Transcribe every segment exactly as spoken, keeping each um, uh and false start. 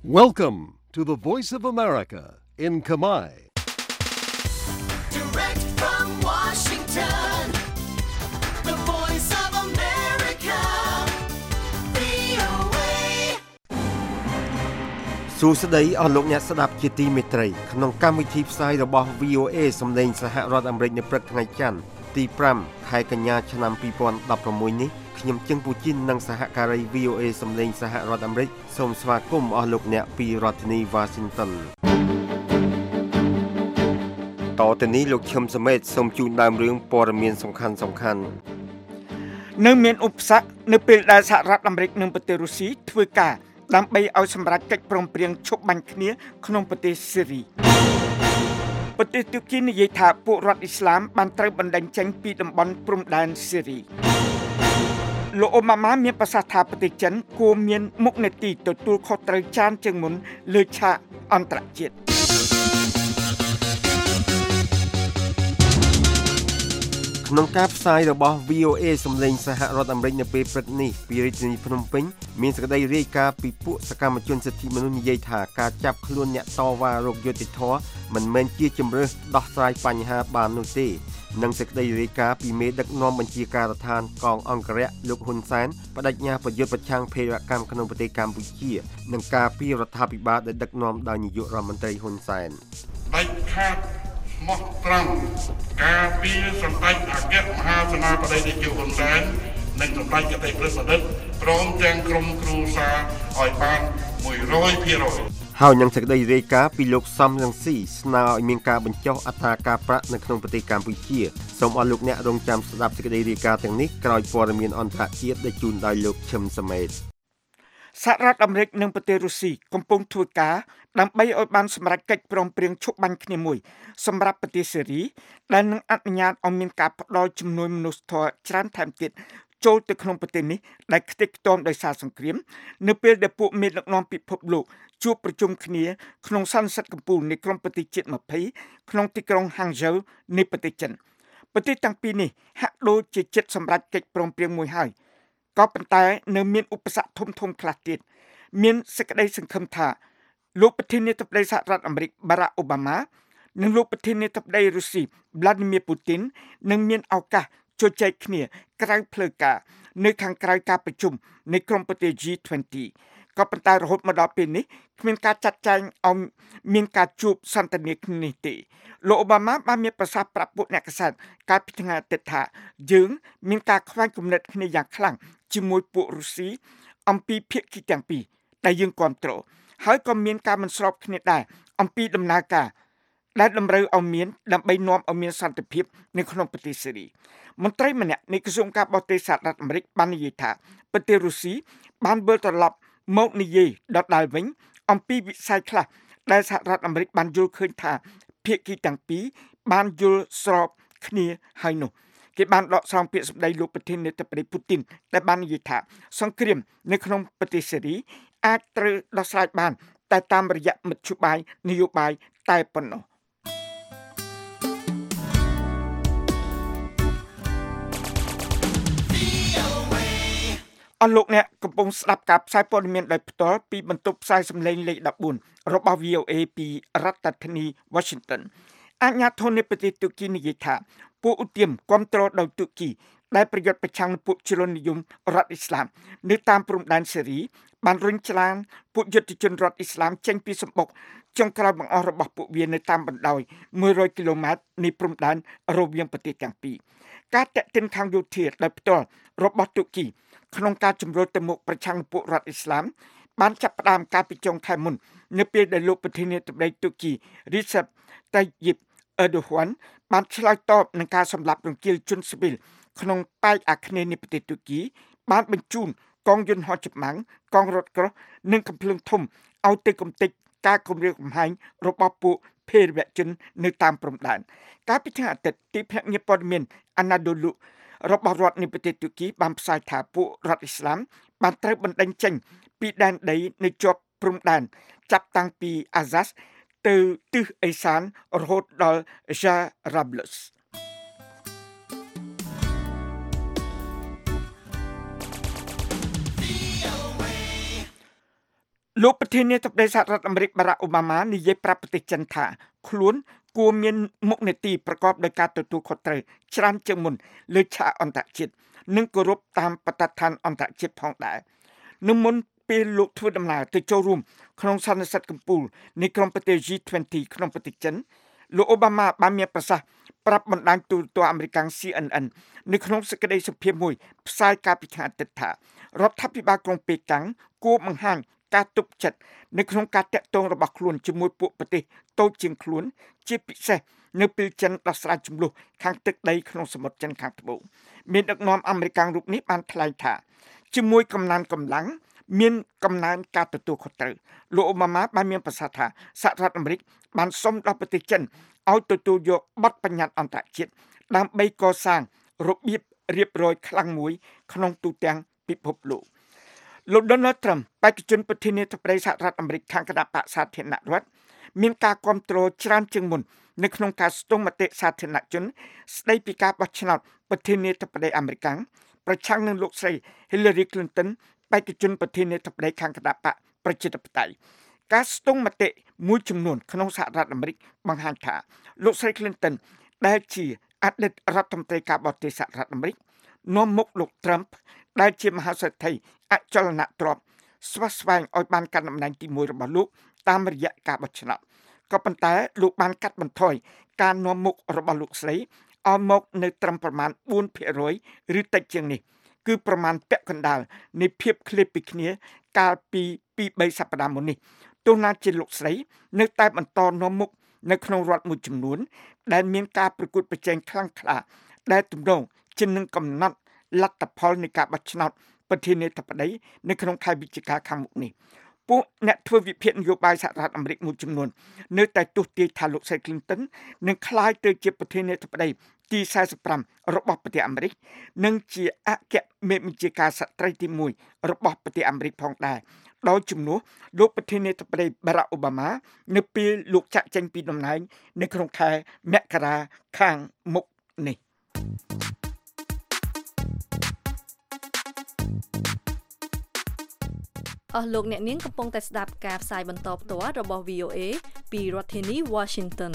Welcome to the Voice of America in Khmer. Direct from Washington, the Voice of America, វី អូ เอសួស្តីអស់លោកអ្នកស្ដាប់ជាទីមេត្រីក្នុងកម្មវិធីផ្សាយរបស់ វី អូ เอ សម្លេងសហរដ្ឋអាមេរិកនៅព្រឹកថ្ងៃច័ន្ទទី5ខែកញ្ញាឆ្នាំពីរពាន់ដប់ប្រាំមួយនេះខ្ញុំជឹងពូជីននិងសហការី វី អូ เอ សម្លេងសហរដ្ឋអាមេរិកសូមស្វាគមន៍អស់លោកអ្នកពីរដ្ឋធានី Washington តទៅនេះលោកឈឹមសមេតសូមជូនដើមរឿងព័ត៌មានសំខាន់សំខាន់នៅមានឧបសគ្គនៅពេលដែលសហរដ្ឋអាមេរិកនិងប្រទេសរុស្ស៊ីធ្វើការដើម្បីឲ្យសម្រេចកិច្ចព្រមព្រៀងឈប់បាញ់គ្នាក្នុងប្រទេសស៊េរីប្រទេសទូគីនិយាយថាពួករដ្ឋអ៊ីស្លាមបានត្រូវបណ្តេញចេញពីតំបន់ព្រំដែនស៊េរីលោកអូបាម៉ាមានប្រសាសន៍ថាប្រទេសចិនគួរមានមុខនីតិទទួលខុសត្រូវចានជាងមុនលើឆាកអន្តរជាតិក្នុងការផ្សាយរបស់ វី អូ เอ សម្លេងសហរដ្ឋអាមេរិកនៅពេលព្រឹកនេះពីរាជធានីភ្នំពេញមានសេចក្តីរាយការណ៍ពីពួកសកម្មជនសិទ្ធិមនុស្សនិយាយថាការចាប់ខ្លួនអ្នកតវ៉ារោគយុត្តិធម៌មិនមែនជាជំរើសដោះស្រាយបញ្ហាបាននោះទេនិងសេចក្តីរាយការណ៍ពីមេដឹកនាំបញ្ជាការដ្ឋានកងអង្គរៈលោកហ៊ុនសែនបដិញ្ញាប្រយុទ្ធប្រឆាំងភេរវកម្មក្នុងប្រទេសកម្ពុជានិងការពីរដ្ឋាភិបាលដែលដឹកនាំដោយនាយករដ្ឋមន្ត្រីហ៊ុនសែនដាច់ខាតស្មោះត្រង់ការពីសម្ដេចអគ្គមហាសេនាបតីនាយកហ៊ុនសែននិងសម្ដេចអតីតប្រធានព្រមទាំងក្រុមគ្រួសារឲ្យបានមួយរយភាគរយហើយនឹងសេចក្តីរាយការណ៍ពីលោកសំរងស៊ីស្នើឲ្យមានការបញ្ចុះអត្រាការប្រាក់នៅក្នុងប្រទេសកម្ពុជាសូមអស់លោកអ្នករងចាំស្ដាប់សេចក្តីរាយការណ៍ទាំងនេះក្រោយព័ត៌មានអន្តរជាតិដែលជូនដោយលោកឈឹមសមេតសហរដ្ឋអាមេរិកនិងប្រទេសរុស្ស៊ីកំពុងធ្វើការដើម្បីឲ្យបានសម្រេចកិច្ចព្រមព្រៀងឈប់បាញ់គ្នាមួយសម្រាប់ប្រទេសស៊េរីដែលនឹងអនុញ្ញាតឲ្យមានការផ្ដល់ជំនួយមនុស្សធម៌ច្រើនថែមទៀតចូលទៅក្នុងប្រទេសនេះដែលខ្ទេចខ្ទាំដោយសារសង្គ្រាមនៅពេលដែលពួកមេដឹកនាំពិភពលោកជួបប្រជុំគ្នាក្នុងសន្និសីទកំពូលនៃក្រុមប្រទេសជាតិยี่สิบក្នុងទីក្រុងហាងហ្សូវនៃប្រទេសចិនប្រទេសទាំងពីរនេះហាក់ដូចជាចិត្តសម្រេចកិច្ចព្រមព្រៀងមួយហើយក៏ប៉ុន្តែនៅមានឧបសគ្គធំធំខ្លះទៀតមានសេចក្តីសង្ឃឹមថាលោកប្រធានាធិបតីសហរដ្ឋអាមេរិកបារ៉ាក់អូបាម៉ានិងលោកប្រធានាធិបតីរុស្ស៊ីវ្លាឌីមៀរពូទីននឹងមានឱកាសជជែកគ្នាក្រៅផ្លូវការនៅខាងក្រៅការប្រជុំនៃក្រុមប្រទេស จี ยี่สิบ ក៏ប៉ុន្តែរហូតមកដល់ពេលនេះគ្មានការចាត់ចែងឲ្យមានការជួបសន្ទនាគ្នានេះទេលោកអូបាម៉ាបានមានប្រសាសន៍ប្រាប់ពួកអ្នកកាសែតកាលពីថ្ងៃអាទិត្យថាយើងមានការខ្វែងគំនិតគ្នាយ៉ាងខ្លាំងជាមួយពួករុស្ស៊ីអំពីភាគីទាំងពីរដែលយើងគ្រប់គ្រងហើយក៏មានការមិនស្របគ្នាដែរអំពីដំណើរការដែលតម្រូវឲ្យមានដើម្បីនាំឲ្យមានសន្តិភាពនៅក្នុងប្រទេសស៊េរីមន្ត្រីម្នាក់នៃក្រសួងការបរទេសសហរដ្ឋអាមេរិកបាននិយាយថាប្រទេសរុស្ស៊ីបានវិលត្រឡប់មកនិយាយដដែលវិញអំពីវិស័យខ្លះដែលសហរដ្ឋអាមេរិកបានយល់ឃើញថាភាគីទាំងពីរបានយល់ស្របគ្នាហើយនោះគេបានដកស្រង់ពាក្យសម្ដីលោកប្រធានាធិបតីពូទីនដែលបាននិយាយថាសង្គ្រាមនៅក្នុងប្រទេសស៊េរីអាចត្រូវដោះស្រាយបានតែតាមរយៈមធ្យោបាយនយោបាយតែប៉ុណ្ណោះអស់លោកអ្នកកំពុងស្ដាប់ការផ្សាយព័ត៌មានដោយផ្ទាល់ពីបន្ទប់ផ្សាយសម្លេងលេខfourteenរបស់ វី អូ เอ ពីរដ្ឋធានី Washington អាជ្ញាធរនៃប្រទេសទូគីនិយាយថាពួកឧទាមគ្រប់គ្រងដោយទូគីដែលប្រយុទ្ធប្រឆាំងនឹងពួកជ្រុលនិយមរដ្ឋអ៊ីស្លាមនៅតាមព្រំដែនស៊េរីបានរុញច្រានពួកយុទ្ធជនរដ្ឋអ៊ីស្លាមចេញពីសម្បុកចុងក្រោយបង្អស់របស់ពួកវានៅតាមបណ្ដោយone hundredគីឡូម៉ែត្រនៃព្រំដែនរវាងប្រទេសទាំងពីរការតាក់ទិនខាងយោធាដោយផ្ទាល់របស់ទូគីក្នុងការជំរុញទៅមុខប្រឆាំងពួករដ្ឋអ៊ីស្លាមបានចាប់ផ្ដើមការពីចុងខែមុននៅពេលដែលលោកប្រធានាធិបតីទូគី Recep Tayyip Erdogan បានឆ្លើយតបនឹងការសម្លាប់រង្គាលជនស៊ីវិលក្នុងប៉ែកអាគ្នេយ៍នៃប្រទេសទូគីបានបញ្ជូនកងយន្តហោះចម្បាំងកងរថក្រោះនិងកាំភ្លើងធំឲ្យទៅកំទេចការគំរាមកំហែងរបស់ពួកភេរវជននៅតាមព្រំដែនកាលពីថ្ងៃអាទិត្យទីភ្នាក់ងារព័ត៌មាន Anadolu របស់រដ្ឋនៃប្រទេសទូគីបានផ្សាយថាពួករដ្ឋអ៊ីស្លាមបានត្រូវបណ្តេញចេញពីដែនដីនៅជាប់ព្រំដែនចាប់តាំងពី Azaz ទៅទិសឦសានរហូតដល់ Jarablus លលោកប្រធានាធិបតីសហរដ្ឋអាមេរិកបារ៉ាក់អូបាម៉ានិយាយប្រាប់ប្រទេសចិនថាខ្លួនគួរមានមុខនីតិប្រកបដោយការទទួលខុសត្រូវច្រើនជាងមុនលើឆាកអន្តរជាតិនិងគោរពតាមបទដ្ឋានអន្តរជាតិផងដែរនៅមុនពេលលោកធ្វើដំណើរទៅចូលរួមក្នុងសន្និសីទកំពូលនៃក្រុមប្រទេស G ยี่สิบក្នុងប្រទេសចិនលោកអូបាម៉ាបានមានប្រសាសន៍ប្រាប់បណ្ដាញទូរទស្សន៍អាមេរិក C N N នៅក្នុងសេចក្តីសម្ភាសន៍មួយផ្សាយកាលពីថ្ងៃអាទិត្យថារដ្ឋាភិបាលក្រុងប៉េកាំងគួរបង្ហាញការទប់ចិត្តនៅក្នុងការតាក់ទងរបស់ខ្លួនជាមួយពួកប្រទេសតូចជាងខ្លួនជាពិសេសនៅពេលចិនដោះស្រាយជម្លោះខាងទឹកដីក្នុងសមុទ្រចិនខាងត្បូងមានដឹកនាំអាមេរិករូបនេះបានថ្លែងថាជាមួយកំណើនកម្លាំងមានកំណើនការទទួលខុសត្រូវលោកអូបាម៉ាបានមានប្រសាសន៍ថាសហរដ្ឋអាមេរិកបានសុំដល់ប្រទេសចិនឲ្យទទួលយកបទបញ្ញត្តិអន្តរជាតិដើម្បីកសាងរបៀបរៀបរយខ្លាំងមួយក្នុងទូទាំងពិភពលោកលោក Donald Trump បេក្ខជនប្រធានាធិបតីសហរដ្ឋអាមេរិកខាងគណៈបក្សសាធារណរដ្ឋមានការគាំទ្រច្រើនជាងមុននៅក្នុងការស្ទង់មតិសាធារណជនស្ដីពីការបោះឆ្នោតប្រធានាធិបតីអាមេរិកប្រឆាំងនឹងលោកស្រី Hillary Clinton បេក្ខជនប្រធានាធិបតីខាងគណៈបក្សប្រជាធិបតេយ្យការស្ទង់មតិមួយចំនួនក្នុងសហរដ្ឋអាមេរិកបង្ហាញថាលោកស្រី Clinton ដែលជាអតីតរដ្ឋមន្ត្រីការបរទេសសហរដ្ឋអាមេរិកនាំមុខលោក Trump ដែលជាមហាសេដ្ឋីអចលនទ្រព្យស្វះស្វែងឲ្យបានកាន់តំណែងទីមួយរបស់លោកតាមរយៈការបោះឆ្នោតក៏ប៉ុន្តែលោកបានកាត់បន្ថយការនាំមុខរបស់លោកស្រីឲ្យមកនៅត្រឹមប្រមាណ បួនភាគរយ ឬតិចជាងនេះគឺប្រមាណពាក់កណ្ដាលនៃភាពឃ្លាតពីគ្នាកាលពី ពីរបី សប្តាហ៍មុននេះទោះណាជាលោកស្រីនៅតែបន្តនាំមុខនៅក្នុងរដ្ឋមួយចំនួនដែលមានការប្រកួតប្រជែងខ្លាំងក្លាដែលទំនងជានឹងកំណត់លទ្ធផលនៃការបោះឆ្នោតប្រធានាធិបតីនៅក្នុងខែវិច្ឆិកាខាងមុខនេះពួកអ្នកធ្វើវិភាគនយោបាយសហរដ្ឋអាមេរិកមួយចំនួននៅតែទស្សន៍ទាយថាលោកស្រី Clinton នឹងក្លាយទៅជាប្រធានាធិបតីទី สี่สิบห้า របស់ប្រទេសអាមេរិកនិងជាអគ្គមេបញ្ជាការស្ត្រីទីមួយរបស់ប្រទេសអាមេរិកផងដែរដោយជំនួសលោកប្រធានាធិបតី Barack Obama នៅពេលលោកចាក់ចេញពីតំណែងនៅក្នុងខែមករាខាងមុខនេះអស់លោកអ្នកនាងកំពុងតែស្ដាប់ការផ្សាយបន្តផ្ទាល់របស់ V O A ពីរដ្ឋធានី Washington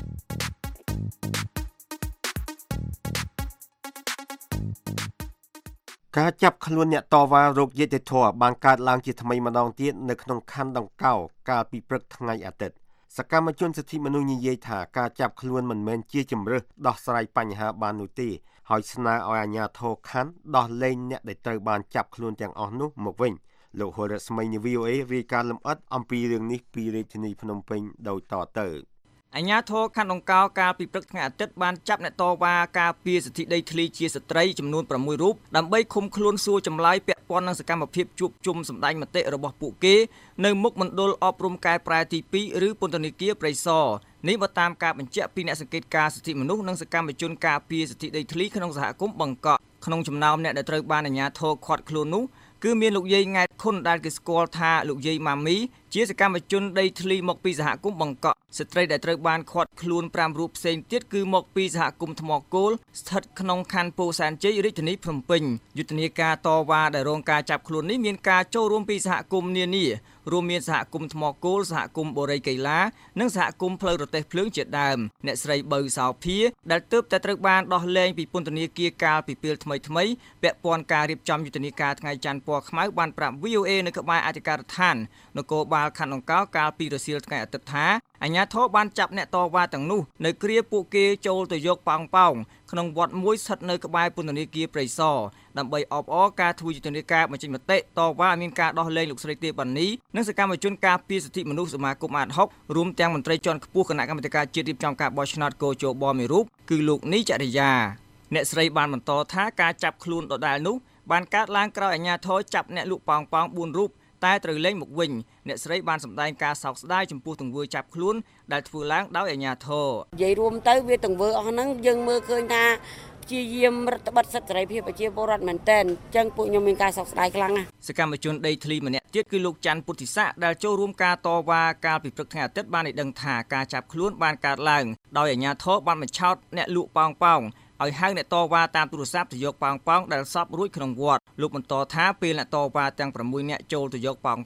ការចាប់ខ្លួនអ្នកតវ៉ារោគយុត្តិធម៌បានកើតឡើងជាថ្មីម្ដងទៀតនៅក្នុងខណ្ឌដង្កោកាលពីព្រឹកថ្ងៃអាទិត្យសកម្មជនសិទ្ធិមនុស្សនិយាយថាការចាប់ខ្លួនមិនមែនជាជំរើសដោះស្រាយបញ្ហាបាននោះទេហើយស្នើឲ្យអាជ្ញាធរខណ្ឌដោះលែងអ្នកដែលត្រូវបានចាប់ខ្លួនទាំងអស់នោះមកវិញលោកហុលរស្មីនៃ V O A រាយការណ៍លម្អិតអំពីរឿងនេះពីរាជធានីភ្នំពេញដូចតទៅអាជ្ញាធរខណ្ឌដង្កោកាលពីព្រឹកថ្ងៃអាទិត្យបានចាប់អ្នកតវ៉ាការពារសិទ្ធិដីធ្លីជាស្ត្រីចំនួន ប្រាំមួយ រូបដើម្បីឃុំខ្លួនសួរចម្លើយពាក់ព័ន្ធនឹងសកម្មភាពជួបជុំសម្ដែងមតិរបស់ពួកគេនៅមុខមណ្ឌលអប់រំកែប្រែទីពីរឬពន្ធនាគារព្រៃសរនេះបើតាមការបញ្ជាក់ពីអ្នកសង្កេតការសិទ្ធិមនុស្សនិងសកម្មជនការពារសិទ្ធិដីធ្លីក្នុងសហគមន៍បង្កក់ក្នុងចំណោមអ្នកដែលត្រូវបានអាជ្ញាធរឃាត់ខ្លួននោះគឺមានលោកយាយង៉ែតខុនដែលគេស្គាល់ថាលោកយាយម៉ាមីជាសកម្មជនដីធ្លីមកពីសហគមន៍បង្កក់ស្ត្រីដែលត្រូវបានឃាត់ខ្លួនប្រាំរូបផ្សេងទៀតគឺមកពីសហគមន៍ថ្មគោលស្ថិតក្នុងខណ្ឌពោធិ៍សែនជ័យរាជធានីភ្នំពេញយុទ្ធនាការតវ៉ាដែលរងការចាប់ខ្លួននេះមានការចូលរួមពីសហគមន៍នានារួមមានសហគមន៍ថ្មគោលសហគមន៍បូរីកៃឡានិងសហគមន៍ផ្លូវរទេះភ្លើងជាដើមអ្នកស្រីបើសោភាដែលទើបតែត្រូវបានដោះលែងពីពន្ធនាគារកាលពីពេលថ្មីថ្មីពាក់ព័ន្ធការរៀបចំយុទ្ធនាការថ្ងៃច័ន្ទពណ៌ខ្មៅបានប្រាប់ V O A នៅក្បែរអធិការដ្ឋាននគរបាលខណ្ឌដង្កោកាលពីរសៀលថ្ងៃអាទិត្យថាអាជ្ញាធរបានចាប់អ្នកតវ៉ាទាំងនោះនៅគ្រាពួកគេចូលទៅយកប៉ោងប៉ោងក្នុងវត្តមួយស្ថិតនៅក្បែរពន្ធនាគារព្រៃសរដើម្បីអបអរការធ្វើយុទ្ធនាការបញ្ចេញមតិតវ៉ាមានការដោះលែងលោកស្រីទេបាននីនិងសកម្មជនការពារសិទ្ធិមនុស្សសមាគមអាតហុករួមទាំងមន្ត្រីជាន់ខ្ពស់គណៈកម្មាធិការជាតិរៀបចំការបោះឆ្នោតកោជបមួយរូបគឺលោកនីចរិយាអ្នកស្រីបានបន្តថាការចាប់ខ្លួនដដែលនោះបានកើតឡើងក្រោយអាជ្ញាធរចាប់អ្នកលក់ប៉ោងប៉ោងបួនរូបតែត្រូវលែងមកវិញអ្នកស្រីបានសម្ដែងការសោកស្ដាយចំពោះទង្វើចាប់ខ្លួនដែលធ្វើឡើងដោយអាជ្ញាធរនិយាយរួមទៅវាទង្វើអស់ហ្នឹងយើងមើលឃើញថាព្យាយាមរដ្ឋបတ်សិទ្ធិសេរីភាពប្រជាពលរដ្ឋមែនទែនអញ្ចឹងពួកខ្ញុំមានការសោកស្ដាយខ្លាំងណាស់សកម្មជនដីធ្លីម្នាក់ទៀតគឺលោកច័ន្ទពុទ្ធិស័កដែលចូលរួមការតវ៉ាកាលពីព្រឹកថ្ងៃអាទិត្យបានឲ្យដឹងថាការចាប់ខ្លួនបានកើតឡើងដោយអាជ្ញាធរបានបញ្ឆោតអ្នកលក់ប៉ោងប៉ោងឲ្យហៅអ្នកតវ៉ាតាមទូរស័ព្ទទៅយកប៉ោងប៉ោងដែលសប់រួចក្នុងវត្តលោកបន្តថាពេលអ្នកតវ៉ាទាំងប្រាំមួយនាក់ចូលទៅយកប៉ោងប៉ោង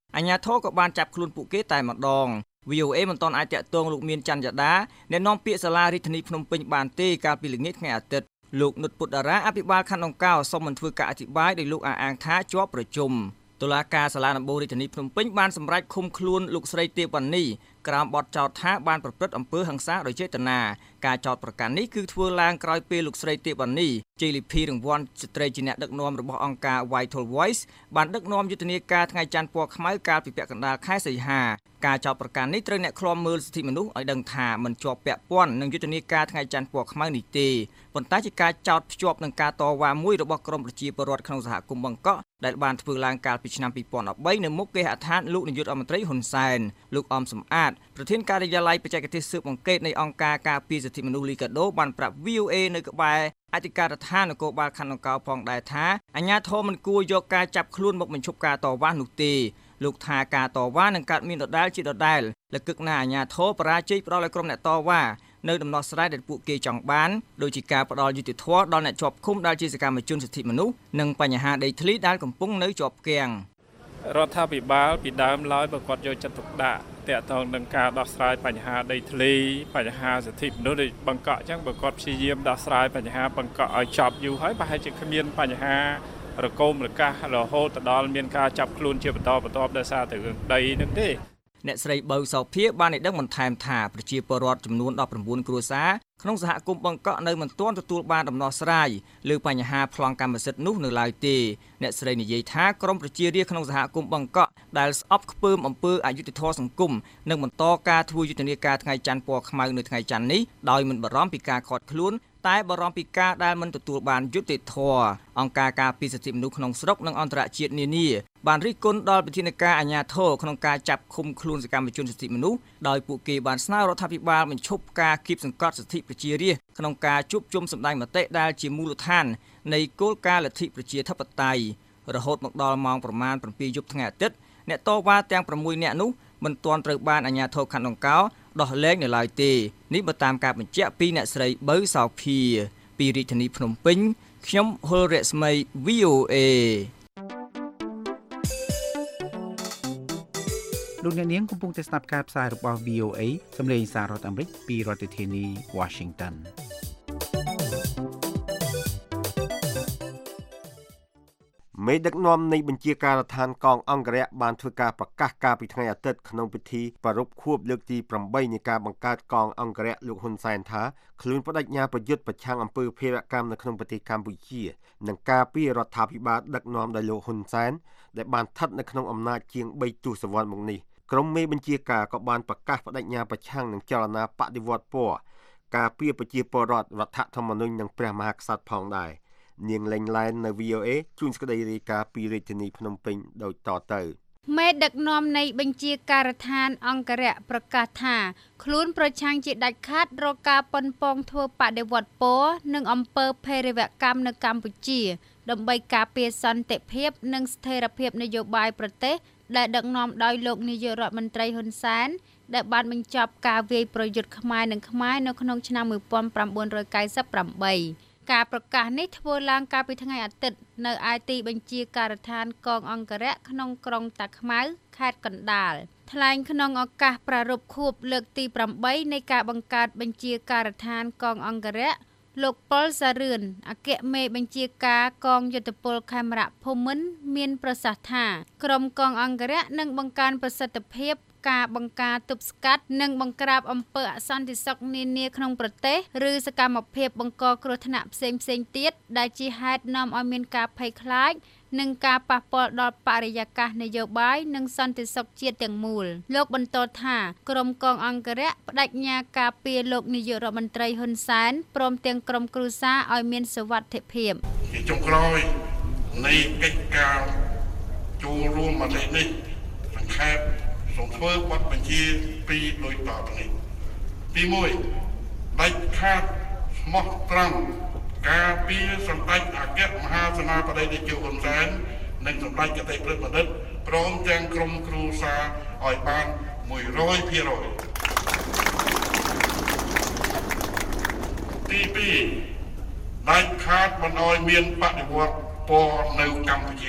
អាជ្ញាធរក៏បានចាប់ខ្លួនពួកគេតែម្ដង វី អូ เอ មិនទាន់អាចតាក់ទងលោកមានច័ន្ទយដាអ្នកនាំពាក្យសាលារាជធានីភ្នំពេញបានទេកាលពីល្ងាចថ្ងៃអាទិត្យលោកនុតពុទ្ធតារាអភិបាលខណ្ឌអង្កោសូមមិនធ្វើការអធិប្បាយដោយលោកអះអាងថាជាប់ប្រជុំតុលាការសាលាដំបូងរាជធានីភ្នំពេញបានសម្រេចឃុំខ្លួនលោកស្រីទេពវណ្ណីក្រោមបទចោទថាបានប្រព្រឹត្តអំពើហិង្សាដោយចេតនាការចោទប្រកាន់នេះគឺធ្វើឡើងក្រោយពេលលោកស្រីទេពវណ្ណីជ័យលាភីរង្វាន់ស្ត្រីជាអ្នកដឹកនាំរបស់អង្គការ Vital Voice បានដឹកនាំយុទ្ធនាការថ្ងៃច័ន្ទពណ៌ខ្មៅកាលពីពាក់កណ្ដាលខែសីហាការចោទប្រកាន់នេះត្រូវអ្នកឃ្លាំមើលសិទ្ធិមនុស្សឲ្យដឹងថាមិនជាប់ពាក់ព័ន្ធនឹងយុទ្ធនាការថ្ងៃច័ន្ទពណ៌ខ្មៅនេះទេប៉ុន្តែជាការចោទភ្ជាប់នឹងការតវ៉ាមួយរបស់ក្រមប្រជាពលរដ្ឋក្នុងសហគមន៍បង្កក់ដែលបានធ្វើឡើងកាលពីឆ្នាំពីរពាន់ដប់បីនៅមុខគេហដ្ឋានលោកនាយករដ្ឋមន្ត្រីហ៊ុនសែនលោកអមសំអាតប្រធានការិយាល័យបច្ចេកទេសស៊ើបអង្កេតនៃអង្គការការពារសិទ្ធិមនុស្សលីកាដូបានប្រាប់ វី អូ เอ នៅក្បែរអធិការដ្ឋាននគរបាលខណ្ឌអង្កោផងដែរថាអាជ្ញាធរមិនគួរយកការចាប់ខ្លួនមកបញ្ឈប់ការតវ៉ានោះទេលោកថាការតវ៉ានឹងកើតមានដដែលជាដដែលលកឹកណាអាជ្ញាធរបរាជ័យផ្ដល់ឲ្យក្រុមអ្នកតវ៉ានៅដំណោះស្រាយដែលពួកគេចង់បានដូចជាការផ្ដល់យុត្តិធម៌ដល់អ្នកជាប់ឃុំដែលជាសកម្មជនសិទ្ធិមនុស្សនិងបញ្ហាដីធ្លីដែលកំពុងនៅជាប់គាំងរដ្ឋាភិបាលពីដើមឡើយបើគាត់យកចិត្តទុកដាក់តាក់ទងនឹងការដោះស្រាយបញ្ហាដីធ្លីបញ្ហាសិទ្ធិមនុស្សដូចបង្កក់អញ្ចឹងបើគាត់ព្យាយាមដោះស្រាយបញ្ហាបង្កក់ឲ្យចប់យូរហើយប្រហែលជាគ្មានបញ្ហារកុំរកាសរហូតដល់មានការចាប់ខ្លួនជាបន្តបន្ទាប់ដោយសារតែរឿងដីនឹងទេអ្នកស្រីបើសោភាបានឲ្យដឹងបន្ថែមថាប្រជាពលរដ្ឋចំនួនដប់ប្រាំបួនគ្រួសារក្នុងសហគមន៍បង្កក់នៅមិនទាន់ទទួលបានដំណោះស្រាយលើបញ្ហាប្លង់កម្មសិទ្ធិនោះនៅឡើយទេអ្នកស្រីនិយាយថាក្រមប្រជារាស្ត្រក្នុងសហគមន៍បង្កក់ដែលស្អប់ខ្ពើមអំពើអយុត្តិធម៌សង្គមនឹងបន្តការធ្វើយុទ្ធនាការថ្ងៃច័ន្ទពណ៌ខ្មៅនៅថ្ងៃច័ន្ទនេះដោយមិនបារម្ភពីការខាត់ខ្លួនតែបារម្ភពីការដែលមិនទទួលបានយុត្តិធម៌អង្គការការពារសិទ្ធិមនុស្សក្នុងស្រុកនិងអន្តរជាតិនានាបានរិះគន់ដល់វិធានការអាជ្ញាធរក្នុងការចាប់ឃុំខ្លួនសកម្មជនសិទ្ធិមនុស្សដោយពួកគេបានស្នើរដ្ឋាភិបាលបញ្ឈប់ការគៀបសង្កត់សិទ្ធិប្រជារាស្ត្រក្នុងការជួបជុំសម្ដែងមតិដែលជាមូលដ្ឋាននៃគោលការណ៍លទ្ធិប្រជាធិបតេយ្យរហូតមកដល់ម៉ោងប្រមាណប្រាំពីរយប់ថ្ងៃអាទិត្យអ្នកតវ៉ាទាំងប្រាំមួយនាក់នោះមិនទាន់ត្រូវបានអាជ្ញាធរខណ្ឌអង្កោដោះលែងនៅឡើយទេនេះបើតាមការបញ្ជាក់ពីអ្នកស្រីបើសោភាពីរាជធានីភ្នំពេញខ្ញុំហុលរស្មី វី អូ เอលោកអ្នកនាងកំពុងតែស្ដាប់ការផ្សាយរបស់ វី អូ เอ សម្លេងសាររដ្ឋអាមេរិកពីរដ្ឋធានី Washington មេដឹកនាំនៃបញ្ជាការដ្ឋានកងអង្គរៈបានធ្វើការប្រកាសកាលពីថ្ងៃអាទិត្យក្នុងពិធីប្រារព្ធខួបលើកទីប្រាំបីនៃការបង្កើតកងអង្គរៈលោកហ៊ុនសែនថាខ្លួនបដិញ្ញាប្រយុទ្ធប្រឆាំងអំពើភេរវកម្មនៅក្នុងប្រទេសកម្ពុជានិងការពីរដ្ឋាភិបាលដឹកនាំដោយលោកហ៊ុនសែនដែលបានស្ថិតនៅក្នុងអំណាចជាងបីទសវត្សរ៍មកនេះក្រុមមេបញ្ជាការក៏បានប្រកាសបដិញ្ញាប្រឆាំងនឹងចលនាបដិវត្តពណ៌ការពីប្រជាពលរដ្ឋរដ្ឋធម្មនុញ្ញនិងព្រះមហាក្សត្រផងដែរនាងលេងឡែននៅ វី អូ เอ ជួនស្ដីរាយការណ៍ពីរាជធានីភ្នំពេញដូចតទៅមេដឹកនាំនៃបញ្ជាការដ្ឋានអង្គរៈប្រកាសថាខ្លួនប្រឆាំងជាដាច់ខាតរកការប៉ុនប៉ងធ្វើបដិវត្តពណ៌និងអំពើភេរវកម្មនៅកម្ពុជាដើម្បីការពារសន្តិភាពនិងស្ថិរភាពនយោបាយប្រទេសដែលដឹកនាំដោយលោកនាយករដ្ឋមន្ត្រីហ៊ុនសែនដែលបានបញ្ចប់ការវាយប្រយុទ្ធខ្មែរនិងខ្មែរនៅក្នុងឆ្នាំmột nghìn chín trăm chín mươi támការប្រកាសនេះធ្វើឡើងកាលពីថ្ងៃអាទិត្យនៅឯទីបញ្ជាការដ្ឋានកងអង្គរៈក្នុងក្រុងតាខ្មៅខេត្តកណ្ដាលថ្លែងក្នុងឱកាសប្រារព្ធខួបលើកទីប្រាំបីនៃការបង្កើតបញ្ជាការដ្ឋានកងអង្គរៈលោកប៉ុលសារឿនអគ្គមេបញ្ជាការកងយុទ្ធពលខេមរៈភូមិន្ទមានប្រសាសន៍ថាក្រុមកងអង្គរៈនឹងបង្កើនប្រសិទ្ធភាពការបង្ការទប់ស្កាត់និងបង្ក្រាបអំពើអសន្តិសុខនានាក្នុងប្រទេសឬសកម្មភាពបង្កគ្រោះថ្នាក់ផ្សេងផ្សេងទៀតដែលជាហេតុនាំឲ្យមានការភ័យខ្លាចនិងការប៉ះពាល់ដល់បរិយាកាសនយោបាយនិងសន្តិសុខជាតិទាំងមូលលោកបន្តថាក្រុមកងអង្គរៈបដិញ្ញាការពារលោកនាយករដ្ឋមន្ត្រីហ៊ុនសែនព្រមទាំងក្រុមគ្រួសារឲ្យមានសុវត្ថិភាពជាចុងក្រោយនៃកិច្ចការចូលរួមមតិនេះសង្ខេបសូមធ្វើបទបញ្ជាពីរដូចតទៅនេះទីមួយដាច់ខាតស្មោះត្រង់ការពីសម្ដេចអគ្គមហាសេនាបតីតេជោហ៊ុនសែននិងសម្ដេចគតិព្រឹទ្ធបណ្ឌិតព្រមទាំងក្រុមគ្រួសារឲ្យបានមួយរយភាគរយទីពីរដាច់ខាតមិនឲ្យមានបដិវត្តពណ៌នៅកម្ពុជាឡើយ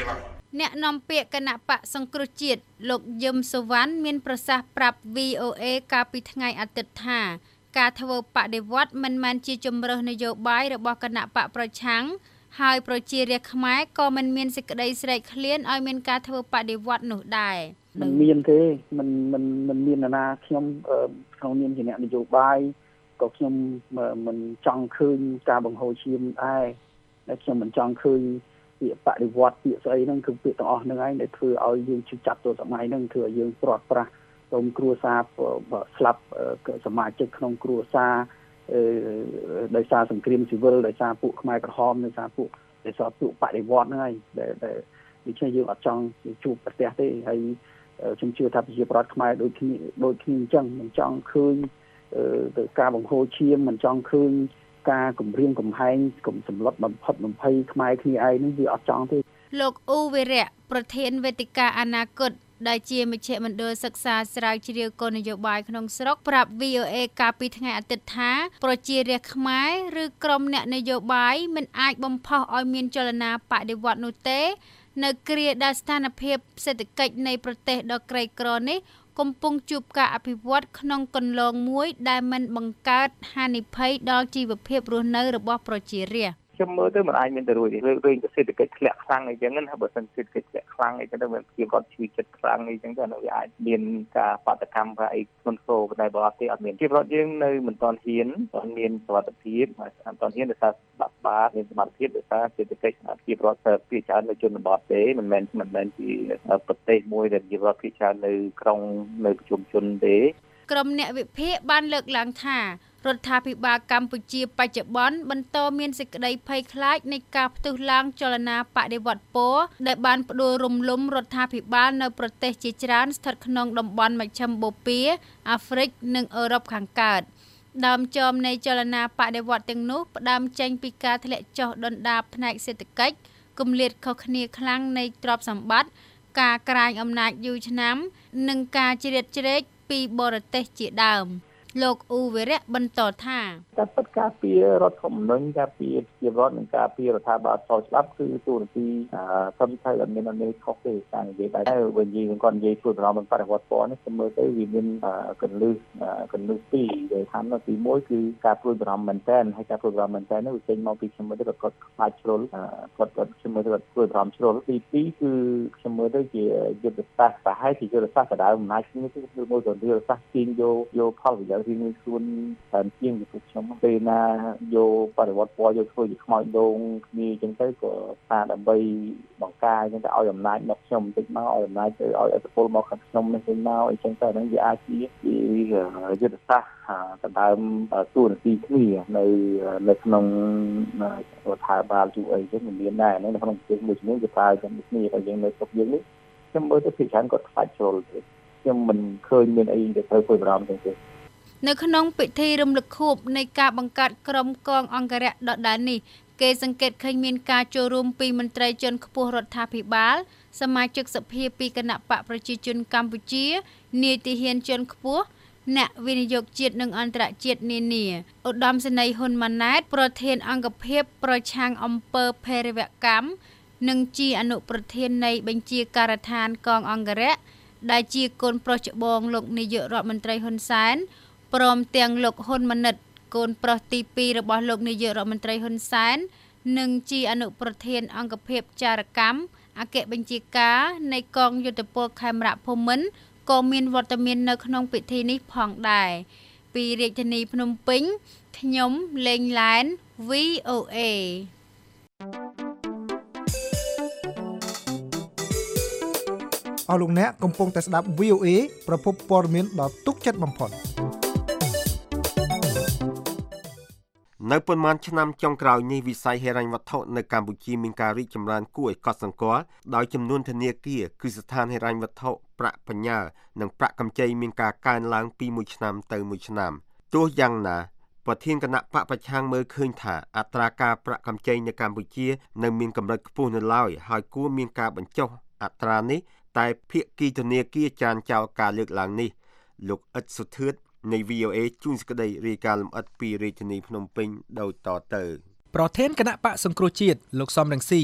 អ្នកនាំពាក្យគណៈបកសង្គ្រោះជាតិលោកយឹមសុវណ្ណមានប្រសាសន៍ប្រាប់ វី អូ អេ កាលពីថ្ងៃអាទិត្យថាការធ្វើបដិវត្តន៍មិនមែនជាជំរើសនយោបាយរបស់គណៈបកប្រឆាំងហើយប្រជារាស្ត្រខ្មែរក៏មិនមានសេចក្តីស្រែកឃ្លានឲ្យមានការធ្វើបដិវត្តន៍នោះដែរមិនមានទេមិនមិនមិនមាននរណាខ្ញុំក្នុងនាមជាអ្នកនយោបាយក៏ខ្ញុំមិនចង់ឃើញការបង្ហូរឈាមដែរតែខ្ញុំមិនចង់ឃើញពាក្យបដិវត្តន៍ពាក្យស្អីហ្នឹងគឺពាក្យទាំងអស់ហ្នឹងឯងដែលធ្វើឲ្យយើងជិះចាប់ទៅសម័យហ្នឹងធ្វើឲ្យយើងព្រាត់ប្រាសក្រុមគ្រួសារស្លាប់សមាជិកក្នុងគ្រួសារដោយសារសង្គ្រាមស៊ីវិលដោយសារពួកខ្មែរក្រហមដោយសារពួកដោយសារពួកបដិវត្តន៍ហ្នឹងឯងដែលដែលដូច្នេះយើងអត់ចង់ជួបប្រទះទេហើយខ្ញុំជឿថាប្រជាប្រដ្ឋខ្មែរដូចគ្នាដូចគ្នាអញ្ចឹងមិនចង់ឃើញទៅការបង្ហូរឈាមមិនចង់ឃើញការគម្រាមកំហែងកុំសម្លុតបំផុតបំភ័យខ្មែរគ្នាឯងនេះវាអត់ចង់ទេលោកអ៊ូវីរៈប្រធានវេទិកាអនាគតដែលជាមជ្ឈមណ្ឌលសិក្សាស្រាវជ្រាវគោលនយោបាយក្នុងស្រុកប្រាប់ វី អូ អេ កាលពីថ្ងៃអាទិត្យថាប្រជារាស្ត្រខ្មែរឬក្រុមអ្នកនយោបាយមិនអាចបំផុសឲ្យមានចលនាបដិវត្តន៍នោះទេនៅគ្រាដែលស្ថានភាពសេដ្ឋកិច្ចនៃប្រទេសដ៏ក្រីក្រនេះកំពុងជួបការអភិវឌ្ឍក្នុងគន្លងមួយដែលមិនបង្កើតហានិភ័យដល់ជីវភាពរស់នៅរបស់ប្រជារាស្ត្រខ្ញុំមើលទៅមិនអាចមានទៅរួចទេរឿងសេដ្ឋកិច្ចធ្លាក់ខ្លាំងអីចឹងណាបើសិនសេដ្ឋកិច្ចធ្លាក់ខ្លាំងអីចឹងទៅមានភាពគាត់ឈឺចិត្តខ្លាំងអីចឹងទៅវាអាចមានការបាតុកម្មថាអីធ្ងន់ធ្ងរប៉ុន្តែបើអត់ទេអត់មានជីវរដ្ឋយើងនៅមិនទាន់ហ៊ានអត់មានសុវត្ថិភាពអត់ទាន់ហ៊ានដោយសារបាក់បាតមានសមត្ថភាពដោយសារសេដ្ឋកិច្ចជីវរដ្ឋភាគច្រើននៅជនបទទេមិនមែនមិនមែនជាប្រទេសមួយដែលជីវរដ្ឋភាគច្រើននៅក្រុងនៅប្រជុំជនទេក្រុមអ្នកវិភាគបានលើកឡើងថារដ្ឋាភិបាលកម្ពុជាបច្ចុប្បន្នបន្តមានសេចក្តីភ័យខ្លាចនៃការផ្ទុះឡើងចលនាបដិវត្តន៍ពណ៌ដែលបានផ្ដួលរំលំរដ្ឋាភិបាលនៅប្រទេសជាច្រើនស្ថិតក្នុងតំបន់មជ្ឈិមបូព៌ាអាហ្វ្រិកនិងអឺរ៉ុបខាងកើតដើមចមនៃចលនាបដិវត្តន៍ទាំងនោះផ្ដើមចេញពីការធ្លាក់ចុះដុនដាបផ្នែកសេដ្ឋកិច្ចគម្លាតខុសគ្នាខ្លាំងនៃទ្រព្យសម្បត្តិការក្រាញអំណាចយូរឆ្នាំនិងការជ្រៀតជ្រែកពីបរទេសជាដើមលោកអ៊ូវីរៈបន្តថាការពិតការពីរដ្ឋធម្មនុញ្ញការពីជារដ្ឋនិងការពីរដ្ឋាភិបាលស្របច្បាប់គឺទូរនទីធម្មតាអត់មានអនុខុសទេការនិយាយតែវិញយើងគាត់និយាយធ្វើប្រព័ន្ធបរិវត្តពណ៌នេះខ្ញុំមើលទៅវាមានកលឹះកលឹះពីរដែលថានៅទីមួយគឺការព្រួយបារម្ភមែនតើហើយការព្រួយបារម្ភមែនតើនោះវាចេញមកពីខ្ញុំមើលទៅគាត់ខ្លាចជ្រុលគាត់គាត់ខ្ញុំមើលទៅគាត់ព្រួយបារម្ភជ្រុលទីពីរគឺខ្ញុំមើលទៅជាយុទ្ធសាស្ត្រប្រហែលជាយុទ្ធសាស្ត្រដៅអំណាចនេះគឺមួយទៅយុទ្ធសាស្ត្រទាញយកយកផលប្រយោជន៍រៀងខ្លួនតាមជាងពីខ្ញុំពេលណាយកបរិវត្តពណ៌យកធ្វើជាខ្មោចដូងគ្នាអញ្ចឹងទៅក៏ថាដើម្បីបង្ការអញ្ចឹងទៅឲ្យអំណាចមកខ្ញុំបន្តិចមកឲ្យអំណាចទៅឲ្យអធិពលមកខាងខ្ញុំនេះវិញមកអញ្ចឹងទៅហ្នឹងវាអាចជាយុទ្ធសាស្ត្រដណ្ដើមទូនាទីគ្នានៅនៅក្នុងរដ្ឋាភិបាលជួយអីចឹងមិនមានដែរនៅក្នុងប្រទេសមួយចំនួនគេប្រើចឹងគ្នាហើយយើងនៅស្រុកយើងនេះខ្ញុំមើលទៅភាគច្រើនគាត់ខ្លាចជ្រុលទេខ្ញុំមិនឃើញមានអីដែលត្រូវព្រួយបារម្ភទេនៅក្នុងពិធីរំលឹកខួបនៃការបង្កើតក្រុមកងអង្គរៈដដែលនេះគេសង្កេតឃើញមានការចូលរួមពីមន្ត្រីជាន់ខ្ពស់រដ្ឋាភិបាលសមាជិកសភាពីគណៈបកប្រជាជនកម្ពុជានាយទាហានជាន់ខ្ពស់អ្នកវិនិយោគជាតិនិងអន្តរជាតិនានាឧត្តមសេនីយ៍ហ៊ុនម៉ាណែតប្រធានអង្គភិបប្រឆាំងអំពើភេរវកម្មនិងជាអនុប្រធាននៃបញ្ជាការដ្ឋានកងអង្គរៈដែលជាកូនប្រុសច្បងលោកនាយករដ្ឋមន្ត្រីហ៊ុនសែនព្រមទាំងលោកហ៊ុនម៉ាណិតកូនប្រុសទីពីររបស់លោកនាយករដ្ឋមន្ត្រីហ៊ុនសែននិងជាអនុប្រធានអង្គភិបចារកម្មអគ្គបញ្ជាការនៃកងយុទ្ធពលខេមរៈភូមិន្ទក៏មានវត្តមាននៅក្នុងពិធីនេះផងដែរពីរាជធានីភ្នំពេញខ្ញុំលេងឡែន វី អូ អេអស់លោកអ្នកកំពុងតែស្ដាប់ វី អូ អេ ប្រភពព័ត៌មានដ៏ទុកចិត្តបំផុតនៅប៉ុន្មានឆ្នាំចុងក្រោយនេះវិស័យហិរញ្ញវត្ថុនៅកម្ពុជាមានការរីកចម្រើនគួរឲ្យកត់សម្គាល់ដោយចំនួនធនាគារគឺស្ថានហិរញ្ញវត្ថុប្រាក់បញ្ញើនិងប្រាក់កម្ចីមានការកើនឡើងពីមួយឆ្នាំទៅមួយឆ្នាំទោះយ៉ាងណាប្រធានគណៈបកប្រឆាំងមើលឃើញថាអត្រាការប្រាក់កម្ចីនៅកម្ពុជានៅមានកម្រិតខ្ពស់នៅឡើយហើយគួរមានការបញ្ចុះអត្រានេះតែភាគីធនាគារចានចោលការលើកឡើងនេះលោកអ៊ិតសុធឿននៃ វី អូ អេ ជួនសេចក្តីរាយការណ៍លម្អិតពីរាជធានីភ្នំពេញដោយតទៅប្រធានគណៈបកសង្គ្រោះជាតិលោកសំរងស៊ី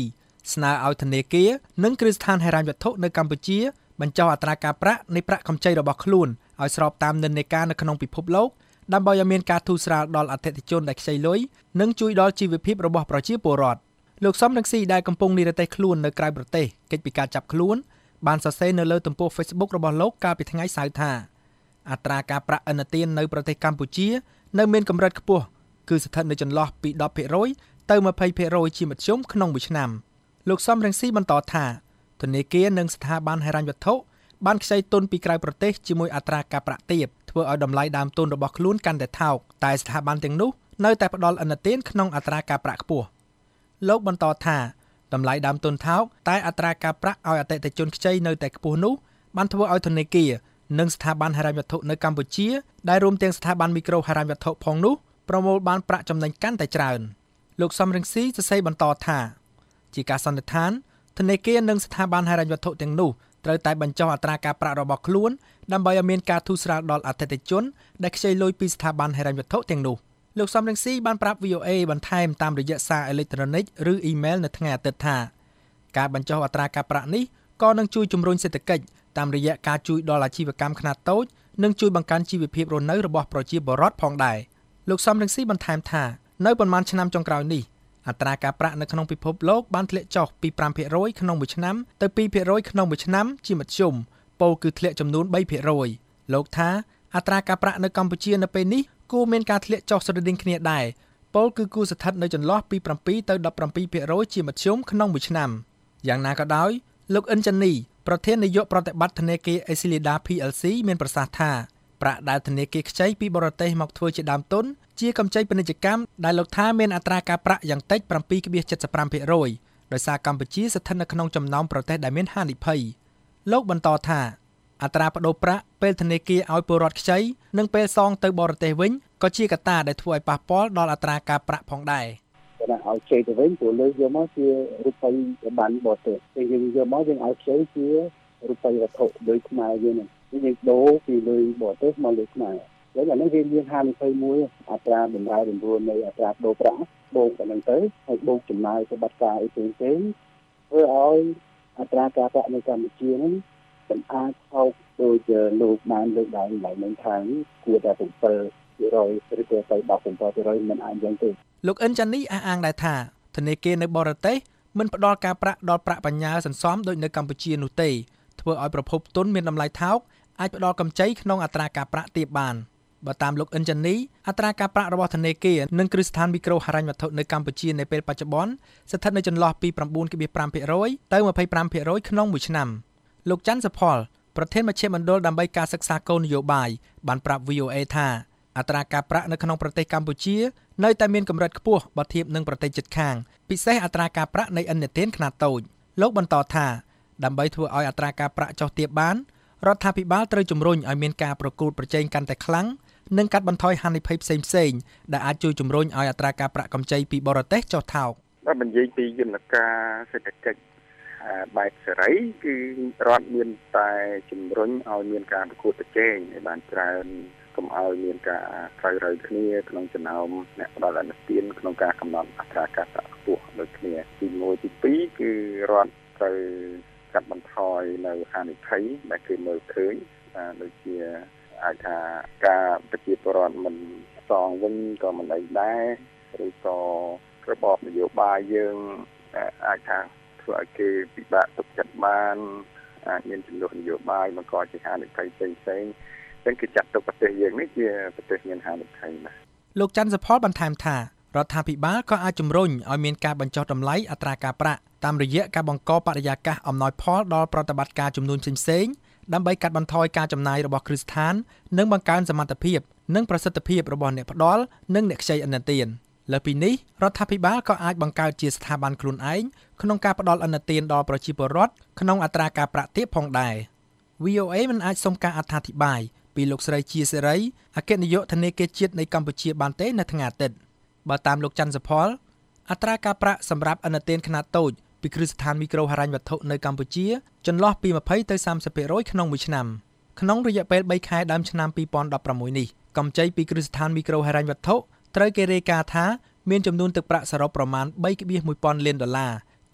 ស្នើឲ្យធនាគារនិងគ្រឹះស្ថានហិរញ្ញវត្ថុនៅកម្ពុជាបញ្ចុះអត្រាការប្រាក់នៃប្រាក់កម្ចីរបស់ខ្លួនឲ្យស្របតាមនិន្នាការនៅក្នុងពិភពលោកដើម្បីឲ្យមានការធូរស្រាលដល់អតិថិជនដែលខ្ចីលុយនិងជួយដល់ជីវភាពរបស់ប្រជាពលរដ្ឋលោកសំរងស៊ីដែលកំពុងនិរទេសខ្លួននៅក្រៅប្រទេសកិច្ចពីការចាប់ខ្លួនបានសរសេរនៅលើទំព័រ Facebook របស់លោកកាលពីថ្ងៃសៅរ៍ថាអត្រាការប្រាក់ឥណទាននៅប្រទេសកម្ពុជានៅមានកម្រិតខ្ពស់គឺស្ថិតនៅចន្លោះពី ដប់ភាគរយ ទៅ ยี่สิบភាគរយ ជាមធ្យមក្នុងមួយឆ្នាំលោកសំរងស៊ីបន្តថាធនាគារនិងស្ថាប័នហិរញ្ញវត្ថុបានខ្ចីទុនពីក្រៅប្រទេសជាមួយអត្រាការប្រាក់ទាបធ្វើឲ្យតម្លៃដើមទុនរបស់ខ្លួនកាន់តែថោកតែស្ថាប័នទាំងនោះនៅតែផ្ដល់ឥណទានក្នុងអត្រាការប្រាក់ខ្ពស់លោកបន្តថាតម្លៃដើមទុនថោកតែអត្រាការប្រាក់ឲ្យអតិថិជនខ្ចីនៅតែខ្ពស់នោះបានធ្វើឲ្យធនាគារនិងស្ថាប័នហិរញ្ញវត្ថុនៅកម្ពុជាដែលរួមទាំងស្ថាប័នមីក្រូហិរញ្ញវត្ថុផងនោះប្រមូលបានប្រាក់ចំណេញកាន់តែច្រើនលោកសំរងស៊ីសរសេរបន្តថាជាការសន្និដ្ឋានធនាគារនិងស្ថាប័នហិរញ្ញវត្ថុទាំងនោះត្រូវតែបញ្ចុះអត្រាការប្រាក់របស់ខ្លួនដើម្បីឲ្យមានការធូរស្រាលដល់អតិថិជនដែលខ្ចីលុយពីស្ថាប័នហិរញ្ញវត្ថុទាំងនោះលោកសំរងស៊ីបានប្រាប់ វី អូ เอ បន្ថែមតាមរយៈសារអេឡិចត្រូនិកឬអ៊ីមែលនៅថ្ងៃអាទិត្យថាការបញ្ចុះអត្រាការប្រាក់នេះក៏នឹងជួយជំរុញសេដ្ឋកិច្ចតាមរយៈការជួយដល់អាជីវកម្មខ្នាតតូចនិងជួយបង្កើនជីវភាពរស់នៅរបស់ប្រជាពលរដ្ឋផងដែរលោកសំរងស៊ីបន្ថែមថានៅប៉ុន្មានឆ្នាំចុងក្រោយនេះអត្រាការប្រាក់នៅក្នុងពិភពលោកបានធ្លាក់ចុះពី five percent ក្នុងមួយឆ្នាំទៅ two percent ក្នុងមួយឆ្នាំជាមធ្យមពោលគឺធ្លាក់ចំនួន three percent លោកថាអត្រាការប្រាក់នៅកម្ពុជានៅពេលនេះគួរមានការធ្លាក់ចុះស្រដៀងគ្នាដែរពោលគឺគួរស្ថិតនៅចន្លោះពី seven ទៅ seventeen percent ជាមធ្យមក្នុងមួយឆ្នាំយ៉ាងណាក៏ដោយលោកអិនចានីប្រធាននាយកប្រតិបត្តិធនាគារ Esilida พี แอล ซี មានប្រសាសន៍ថាប្រាក់ដែលធនាគារខ្ចីពីបរទេសមកធ្វើជាដើមទុនជាកម្ចីពាណិជ្ជកម្មដែលលោកថាមានអត្រាការប្រាក់យ៉ាងតិច seven percent ដោយសារកម្ពុជាស្ថិតនៅក្នុងចំណោមប្រទេសដែលមានហានិភ័យលោកបន្តថាអត្រាប្តូរប្រាក់ពេលធនាគារឲ្យពលរដ្ឋខ្ចីនិងពេលសងទៅបរទេសវិញក៏ជាកត្តាដែលធ្វើឲ្យប៉ះពាល់ដល់អត្រាការប្រាក់ផងដែរតែឲ្យខ្ចីទៅវិញព្រោះលើកយកមកជារូបិយបានបរទេសពេលយើងយកមកយើងឲ្យខ្ចីជារូបិយវត្ថុដូចខ្មែរយើងហ្នឹងយើងដូរពីលុយបរទេសមកលុយខ្មែរហើយអានេះវាមានហានិភ័យមួយអត្រាតម្លៃរំរួលនៃអត្រាប្តូរប្រាក់បូកទៅនឹងទៅហើយបូកចំណាយទៅបាត់ការអីផ្សេងៗធ្វើឲ្យអត្រាការប្រាក់នៅកម្ពុជាហ្នឹងមិនអាចថោកដូចលោកបានលើកឡើងឡើងនឹងខាងគួរតែseven percent ឬក៏ទៅseven percent មិនអាចយ៉ាងទេលោកអិនចានីអះអាងដែរថាធនាគារនៅបរទេសមិនផ្ដល់ការប្រាក់ដល់ប្រាក់បញ្ញើសន្សំដូចនៅកម្ពុជានោះទេធ្វើឲ្យប្រភពទុនមានតម្លៃថោកអាចផ្ដល់កម្ចីក្នុងអត្រាការប្រាក់ទាបបានបើតាមលោកអិនចានីអត្រាការប្រាក់របស់ធនាគារនិងគ្រឹះស្ថានមីក្រូហិរញ្ញវត្ថុនៅកម្ពុជានៅពេលបច្ចុប្បន្នស្ថិតនៅចន្លោះពី nine point five percent ទៅ twenty-five percent ក្នុងមួយឆ្នាំលោកច័ន្ទសុផលប្រធានមជ្ឈមណ្ឌលដើម្បីការសិក្សាគោលនយោបាយបានប្រាប់ វី អូ เอ ថាអត្រាការប្រាក់នៅក្នុងប្រទេសកម្ពុជានៅតែមានកម្រិតខ្ពស់បើធៀបនឹងប្រទេសជិតខាងពិសេសអត្រាការប្រាក់នៃឥណទានខ្នាតតូចលោកបន្តថាដើម្បីធ្វើឲ្យអត្រាការប្រាក់ចុះទាបបានរដ្ឋាភិបាលត្រូវជំរុញឲ្យមានការប្រកួតប្រជែងកាន់តែខ្លាំងនិងកាត់បន្ថយហានិភ័យផ្សេងៗដែលអាចជួយជំរុញឲ្យអត្រាការប្រាក់កម្ចីពីបរទេសចុះថោកបើនិយាយពីយន្តការសេដ្ឋកិច្ចបែបសេរីគឺរដ្ឋមានតែជំរុញឲ្យមានការប្រកួតប្រជែងឲ្យបានច្រើនកុំឲ្យមានការត្រូវរើគ្នាក្នុងចំណោមអ្នកផ្ដល់ឥណទានក្នុងការកំណត់អត្រាការប្រាក់ខ្ពស់ដូចគ្នាទីoneទីtwoគឺរដ្ឋត្រូវកាត់បន្ថយនៅហានិភ័យដែលគេមើលឃើញដូចជាអាចថាការប្រជាពលរដ្ឋមិនសងវិញក៏មិនអីដែរឬក៏របបនយោបាយយើងអាចថាធ្វើឲ្យគេពិបាកទុកចិត្តបានអាចមានចំនួននយោបាយបង្កជាហានិភ័យផ្សេងៗចឹងគឺចាត់ទុកប្រទេសយើងនេះជាប្រទេសមានហានិភ័យណាស់លោកច័ន្ទសុផលបន្ថែមថារដ្ឋាភិបាលក៏អាចជំរុញឲ្យមានការបញ្ចុះតម្លៃអត្រាការប្រាក់តាមរយៈការបង្កបរិយាកាសអំណោយផលដល់ប្រតិបត្តិការចំនួនផ្សេងៗដើម្បីកាត់បន្ថយការចំណាយរបស់គ្រឹះស្ថាននិងបង្កើនសមត្ថភាពនិងប្រសិទ្ធភាពរបស់អ្នកផ្ដល់និងអ្នកខ្ចីឥណទានលើពីនេះរដ្ឋាភិបាលក៏អាចបង្កើតជាស្ថាប័នខ្លួនឯងក្នុងការផ្ដល់ឥណទានដល់ប្រជាពលរដ្ឋក្នុងអត្រាការប្រាក់ទាបផងដែរ វី អូ เอ មិនអាចសុំការអត្ថាធិប្បាយពីលោកស្រីជាសេរីអគ្គនាយកធនាគារជាតិនៃកម្ពុជាបានទេនៅថ្ងៃអាទិត្យបើតាមលោកច័ន្ទសុផលអត្រាការប្រាក់សម្រាប់ឥណទានខ្នាតតូចពីគ្រឹះស្ថានមីក្រូហិរញ្ញវត្ថុនៅកម្ពុជាចន្លោះពីtwentyទៅthirty percent ក្នុងមួយឆ្នាំក្នុងរយៈពេលthreeខែដើមឆ្នាំtwenty sixteenនេះកម្ចីពីគ្រឹះស្ថានមីក្រូហិរញ្ញវត្ថុត្រូវគេរាយការណ៍ថាមានចំនួនទឹកប្រាក់សរុបប្រមាណthree point oneពាន់លានដុល្លារ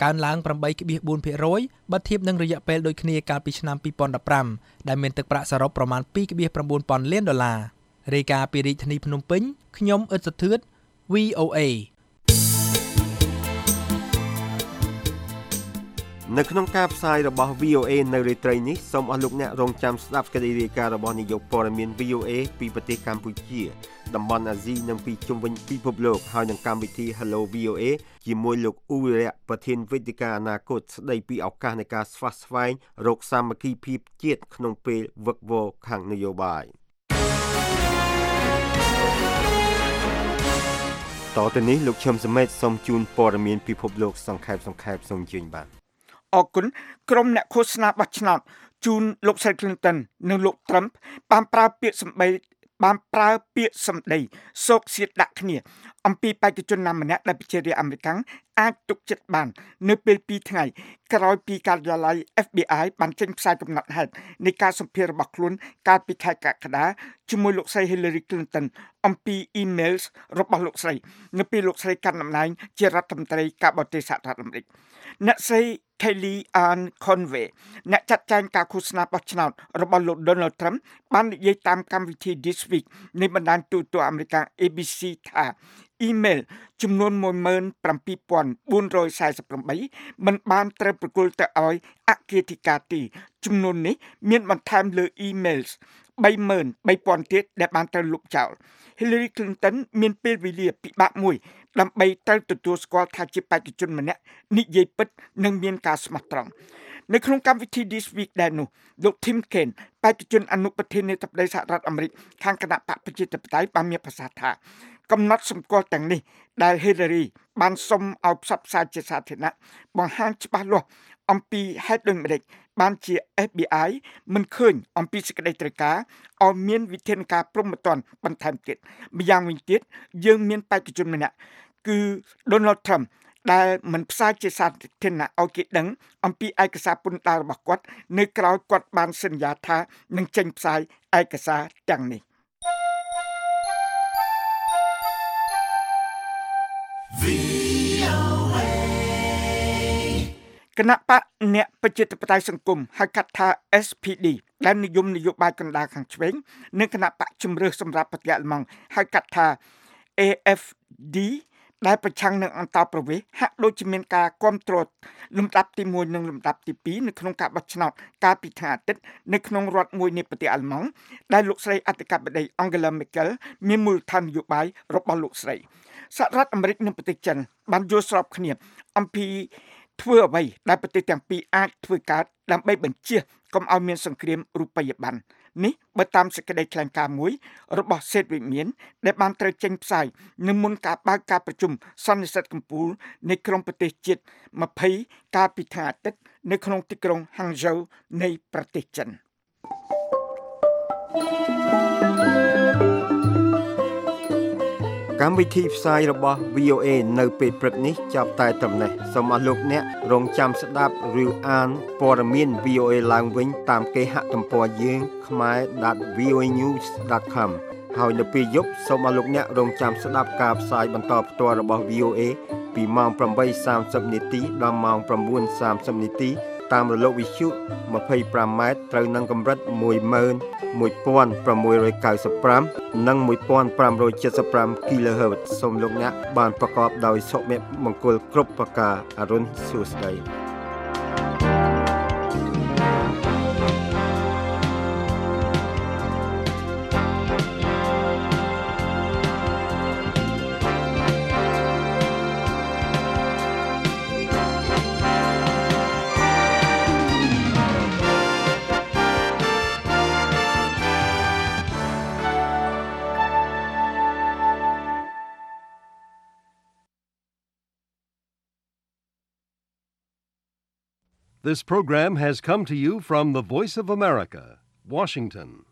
កើនឡើង eight point four percent បើធៀបនឹងរយៈពេលដូចគ្នាកាលពីឆ្នាំtwo thousand fifteenដែលមានទឹកប្រាក់សរុបប្រមាណtwo point nineពាន់លានដុល្លាររាយការណ៍ពីរាជធានីភ្នំពេញខ្ញុំអ៊ិតសុធឿន V O A នៅក្នុងការផ្សាយរបស់ V O A នៅរាត្រីនេះសូមអស់លោកអ្នករងចាំស្ដាប់សេចក្តីរាយការណ៍របស់នាយកព័ត៌មាន V O A ពីប្រទេសកម្ពុជាតំបន់អាស៊ីនិងពីជុំវិញពិភពលោកហើយនឹងកម្មវិធី Hello V O A ជាមួយលោកអ៊ូវីរៈប្រធានវេទិកាអនាគតស្ដីពីឱកាសនៃការស្វាស្វែងរកសាមគ្គីភាពជាតិក្នុងពេលវឹកវរខាងនយោបាយតទៅនេះលោកឈឹមសមេតសូមជូនព័ត៌មានពិភពលោកសង្ខេបសង្ខេបសូមជើញបាទអរគុណក្រុមអ្នកឃោសនាបោះឆ្នោតជូនលោកស្រី Clinton និងលោក Trump បានប្រើពាក្យសម្ដីបានប្រើពាក្យសម្ដីសោកសៀតដាក់គ្នាអំពីបេក្ខជនណាម្នាក់ដែលប្រជារាស្ត្រអាមេរិកអាចទុកចិត្តបាននៅពេលtwoថ្ងៃក្រោយពីការិយាល័យ F B I បានចេញផ្សាយកំណត់ហេតុនៃការសម្ភាសន៍របស់ខ្លួនកាលពីខែកក្កដាជាមួយលោកស្រី Hillary Clinton អំពី emails របស់លោកស្រីនៅពេលលោកស្រីកាន់តំណែងជារដ្ឋមន្ត្រីការបរទេសសហរដ្ឋអាមេរិកអ្នកស្រី Kelly Ann Conway អ្នកចាត់ចែងការឃោសនាបោះឆ្នោតរបស់លោក Donald Trump បាននិយាយតាមកម្មវិធី This Week នៃបណ្ដាញទូរទស្សន៍អាមេរិក A B C ថា email ចំនួនone seven four four four eightមិនបានត្រូវប្រគល់ទៅឲ្យអគ្គលេខាទីចំនួននេះមានបន្ថែមលើ emails three thousand three thousandទៀតដែលបានត្រូវលុបចោល Hillary Clinton មានពេលវេលាពិបាកមួយដើម្បីត្រូវទទួលស្គាល់ថាជាបេក្ខជនម្នាក់និយាយពិតនិងមានការស្មោះត្រង់នៅក្នុងកម្មវិធី This Week ដែរនោះលោក Tim Kaine បេក្ខជនអនុប្រធានាធិបតីសហរដ្ឋអាមេរិកខាងគណៈបកប្រជាធិបតេយ្យបានមានប្រសាសន៍ថាកំណត់សម្គាល់ទាំងនេះដែល Hillary បានសុំឲ្យផ្សព្វផ្សាយជាសាធារណៈបង្ហាញច្បាស់លាស់អំពីហេតុដូចម្តេចបានជា F B I មិនឃើញអំពីសេចក្តីត្រូវការឲ្យមានវិធានការព្រហ្មទណ្ឌបន្ថែមទៀតម្យ៉ាងវិញទៀតយើងមានបេក្ខជនម្នាក់គឺ Donald Trump ដែលមិនផ្សាយជាសាធារណៈឲ្យគេដឹងអំពីឯកសារពន្ធដាររបស់គាត់នៅក្រៅគាត់បានសន្យាថានឹងចេញផ្សាយឯកសារទាំងនេះគណៈបកអ្នកប្រជាធិបតេយ្យសង្គមហៅកាត់ថា S P D ដែលនិយមនយោបាយកណ្ដាលខាងឆ្វេងនិងគណៈបកជំរឿសសម្រាប់ប្រទេសអាល្លឺម៉ង់ហៅកាត់ថា A F D ដែលប្រឆាំងនឹងអន្តរប្រវេសន៍ហាក់ដូចជាមានការគាំទ្រលំដាប់ទីoneនិងលំដាប់ទីtwoនៅក្នុងការបោះឆ្នោតកាលពីថ្ងៃអាទិត្យនៅក្នុងរដ្ឋមួយនៃប្រទេសអាល្លឺម៉ង់ដែលលោកស្រីអធិការបតី Angela Merkel មានមូលដ្ឋាននយោបាយរបស់លោកស្រីសហរដ្ឋអាមេរិកនិងប្រទេសចិនបានយល់ស្របគ្នាអំពីធ្វើអ្វីដែលប្រទេសទាំងពីរអាចធ្វើកើតដើម្បីបញ្ជៀសកុំឲ្យមានសង្គ្រាមរូបិយប័ណ្ណនេះបើតាមសេចក្តីថ្លែងការណ៍មួយរបស់សេតវិមានដែលបានត្រូវចេញផ្សាយនៅមុនការបើកការប្រជុំសន្និសីទកំពូលនៃក្រុមប្រទេសជាតិtwentyកាលពីថ្ងៃអាទិត្យនៅក្នុងទីក្រុង Hangzhou នៃប្រទេសចិនកម្មវិធីផ្សាយរបស់ V O A នៅពេលព្រឹកនេះចាប់តែត្រឹមនេះសូមអស់លោកអ្នករងចាំស្ដាប់ឬអានព័ត៌មាន V O A ឡើងវិញតាមគេហទំព័រយើង khmae dot voa news dot com ហើយនៅពេលយប់សូមអស់លោកអ្នករងចាំស្ដាប់ការផ្សាយបន្តផ្ទាល់របស់ V O A ពីម៉ោងeight thirtyនាទីដល់ម៉ោងnine thirtyនាទីតាមរលកវិទ្យុtwenty-fiveម៉ែត្រត្រូវនឹងកម្រិតone one six nine nineនិងfifteen seventy-five គីឡូហឺតសូមលោកអ្នកបានប្រកបដោយសុភមង្គលគ្រប់ប្រការអរុនសួស្តី This program has come to you from the Voice of America, Washington.